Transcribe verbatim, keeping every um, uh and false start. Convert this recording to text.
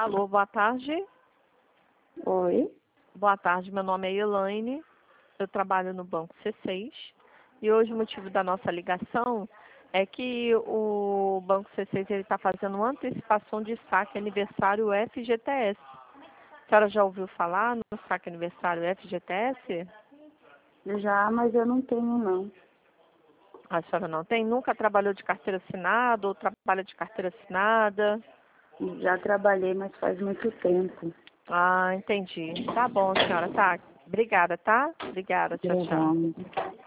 Alô, boa tarde. Oi. Boa tarde, meu nome é Elaine, eu trabalho no Banco C seis e hoje o motivo da nossa ligação é que o Banco C seis está fazendo uma antecipação de saque aniversário F G T S. A senhora já ouviu falar no saque aniversário F G T S? Já, mas eu não tenho, não. A senhora não tem? Nunca trabalhou de carteira assinada ou trabalha de carteira assinada? Já trabalhei, mas faz muito tempo. Ah, entendi. Tá bom, senhora, tá. Obrigada, tá? Obrigada, tchau, tchau. Obrigada.